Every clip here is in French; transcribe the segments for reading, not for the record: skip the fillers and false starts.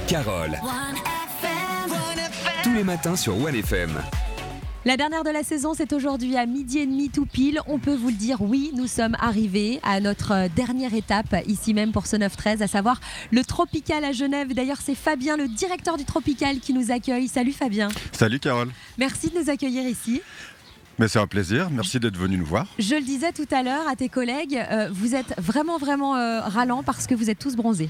Carole. Tous les matins sur 1FM. La dernière de la saison, c'est aujourd'hui à 12h30 tout pile. On peut vous le dire, oui, nous sommes arrivés à notre dernière étape, ici même pour ce 9-13, à savoir le Tropical à Genève. D'ailleurs, c'est Fabien, le directeur du Tropical, qui nous accueille. Salut Fabien. Salut Carole. Merci de nous accueillir ici. Mais c'est un plaisir, merci d'être venu nous voir. Je le disais tout à l'heure à tes collègues, vous êtes vraiment ralents parce que vous êtes tous bronzés.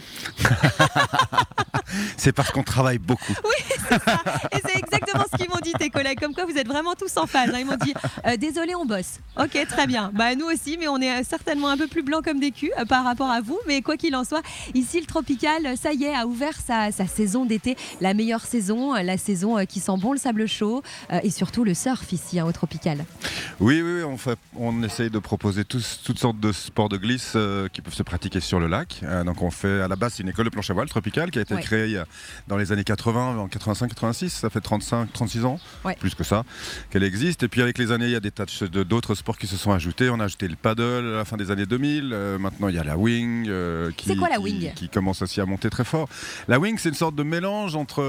C'est parce qu'on travaille beaucoup. Oui, c'est ça. Et c'est exactement ce qu'ils m'ont dit, tes collègues. Comme quoi, vous êtes vraiment tous en phase. Ils m'ont dit, désolé, on bosse. Ok, très bien. Bah, nous aussi, mais on est certainement un peu plus blancs comme des culs par rapport à vous. Mais quoi qu'il en soit, ici, le Tropical, ça y est, a ouvert sa saison d'été. La meilleure saison, la saison qui sent bon le sable chaud et surtout le surf ici, au Tropical. Oui, on essaye de proposer toutes sortes de sports de glisse qui peuvent se pratiquer sur le lac. Donc on fait, à la base, c'est une école de planche à voile Tropical qui a été créée dans les années 80, en 85-86, ça fait 35-36 ans, plus que ça, qu'elle existe. Et puis avec les années, il y a des tas d'autres sports qui se sont ajoutés. On a ajouté le paddle à la fin des années 2000. Maintenant, il y a la wing. C'est quoi la wing ? Qui commence aussi à monter très fort. La wing, c'est une sorte de mélange entre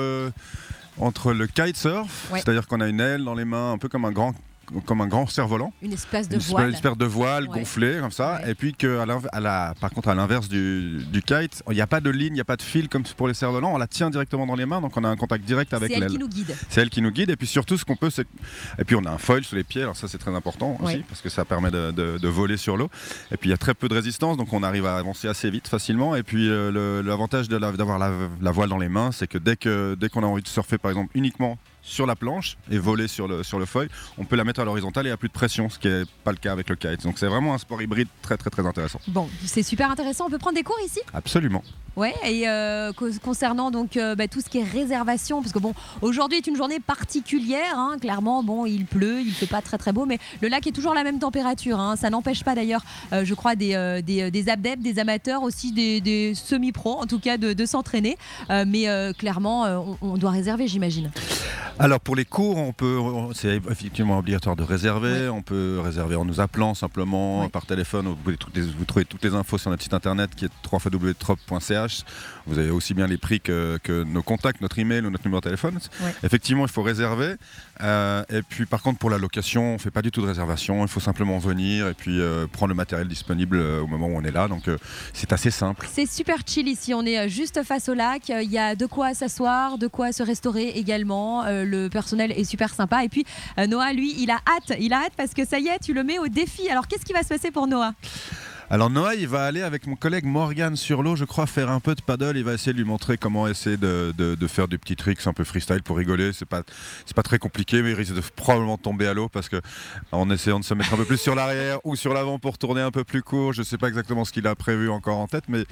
le kitesurf, c'est-à-dire qu'on a une aile dans les mains, un peu comme un grand cerf-volant. Une espèce de voile. Une espèce de voile gonflée comme ça. Et puis par contre, à l'inverse du kite, il n'y a pas de ligne, il n'y a pas de fil comme pour les cerfs-volants. On la tient directement dans les mains, donc on a un contact direct avec l'aile. C'est elle qui nous guide. C'est elle qui nous guide. Et puis surtout, ce qu'on peut, et puis on a un foil sous les pieds. Alors ça, c'est très important aussi parce que ça permet de voler sur l'eau. Et puis il y a très peu de résistance, donc on arrive à avancer assez vite, facilement. Et puis l'avantage d'avoir la voile dans les mains, c'est que dès qu'on a envie de surfer, par exemple, uniquement sur la planche et voler sur le foil, on peut la mettre à l'horizontale et il n'y a plus de pression, ce qui n'est pas le cas avec le kite. Donc c'est vraiment un sport hybride très très très intéressant. Bon, c'est super intéressant. On peut prendre des cours ici ? Absolument. Ouais, et concernant donc tout ce qui est réservation, parce que bon, aujourd'hui est une journée particulière, hein, clairement, bon, il pleut, il fait pas très très beau, mais le lac est toujours la même température, hein, ça n'empêche pas d'ailleurs, je crois, des adeptes, des amateurs, aussi des semi-pros, en tout cas, de s'entraîner, mais clairement, on doit réserver, j'imagine. Alors pour les cours, c'est effectivement obligatoire de réserver. On peut réserver en nous appelant simplement par téléphone. Vous trouvez toutes les infos sur notre site internet qui est www.trop.ch. Vous avez aussi bien les prix que nos contacts, notre email ou notre numéro de téléphone. Effectivement, il faut réserver. Et puis par contre, pour la location, on ne fait pas du tout de réservation. Il faut simplement venir et puis prendre le matériel disponible au moment où on est là. Donc c'est assez simple. C'est super chill ici. On est juste face au lac. Il y a de quoi s'asseoir, de quoi se restaurer également. Le personnel est super sympa. Et puis Noah, lui, il a hâte parce que ça y est, tu le mets au défi. Alors qu'est-ce qui va se passer pour Noah ? Alors Noah, il va aller avec mon collègue Morgan sur l'eau, je crois, faire un peu de paddle. Il va essayer de lui montrer comment essayer de faire des petits tricks un peu freestyle pour rigoler. C'est pas très compliqué, mais il risque de probablement tomber à l'eau parce que en essayant de se mettre un peu plus sur l'arrière ou sur l'avant pour tourner un peu plus court. Je sais pas exactement ce qu'il a prévu encore en tête, mais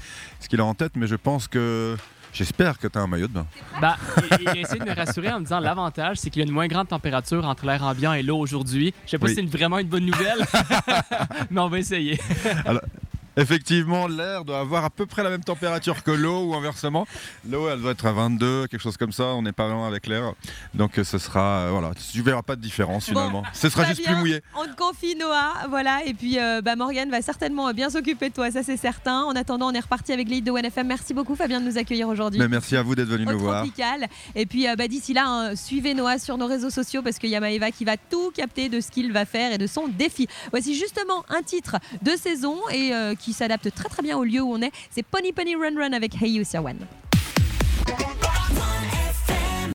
je pense que... J'espère que tu as un maillot de bain. Il a essayé de me rassurer en me disant l'avantage, c'est qu'il y a une moins grande température entre l'air ambiant et l'eau aujourd'hui. Je sais pas si c'est vraiment une bonne nouvelle, mais on va essayer. Alors, effectivement, l'air doit avoir à peu près la même température que l'eau ou inversement. L'eau, elle doit être à 22, quelque chose comme ça. On n'est pas loin avec l'air. Donc ce sera, tu verras pas de différence finalement. Ce sera juste plus mouillé. On te confie Noah, voilà. Et puis Morgane va certainement bien s'occuper de toi, ça c'est certain. En attendant, on est reparti avec les hits de 1FM. Merci beaucoup Fabien de nous accueillir aujourd'hui. Mais merci à vous d'être venu nous voir. Tropical. Et puis d'ici là, suivez Noah sur nos réseaux sociaux parce qu'il y a Maëva qui va tout capter de ce qu'il va faire et de son défi. Voici justement un titre de saison et qui s'adapte très très bien au lieu où on est. C'est Pony Pony Run Run avec Hey You sur One.